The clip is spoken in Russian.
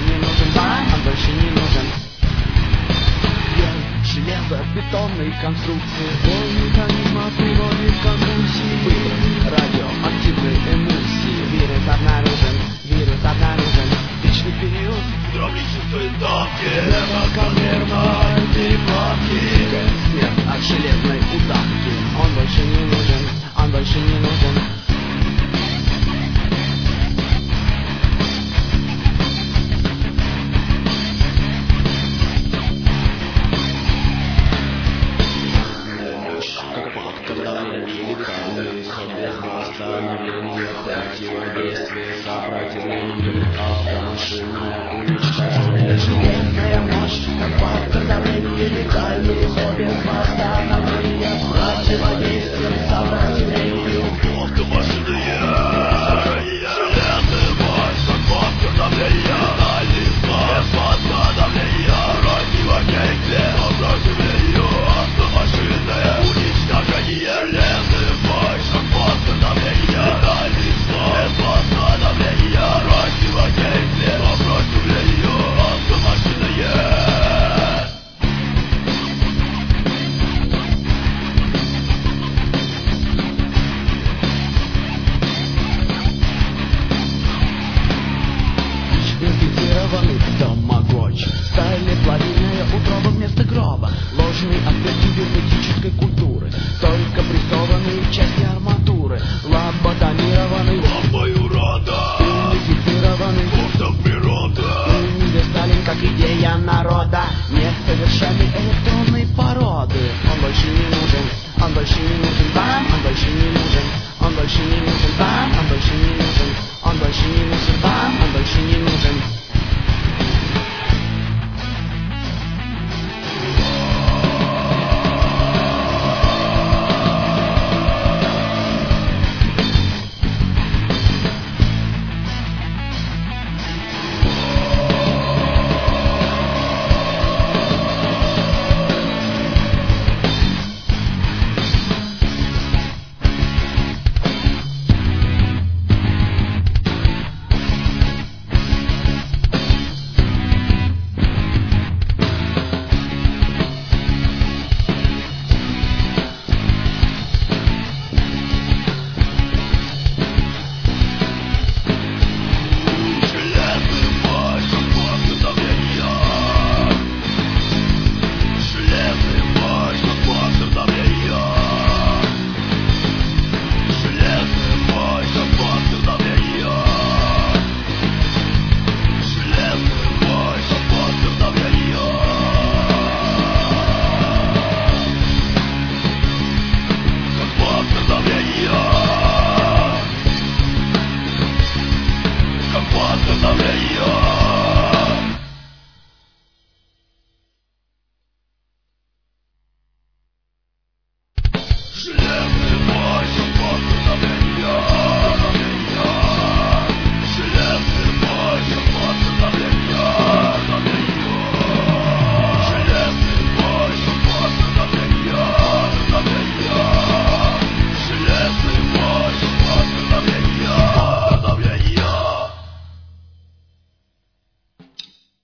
не нужен баран, он больше не нужен. Железобетонные конструкции, бой механизма приводит к конвульсии. Были радиоактивные эмульсии. Вирус обнаружен, вирус обнаружен. Вечный период гидравлической давки, нервно-камерной перекладки. Смерть от железной удавки. Он больше не нужен, он больше не нужен. Восстановление, противодействие, сопротивление, автомашинное уничтожение. Железная мощь, как фактор давления, летальный без восстановления, противодействие, сопротивлению. Автомашинное железная мощь, как фактор давления, летальный без восстановления, противодействие, сопротивлению. Автомашинное уничтожение. Железная мощь, как фактор давления, летальный без восстановления, противодействие, сопротивлению. Автомашинное. Инфицированный тамагочи, стали плавильная утроба вместо гроба, ложный аспект кибернетической культуры, только прессованные части арматуры.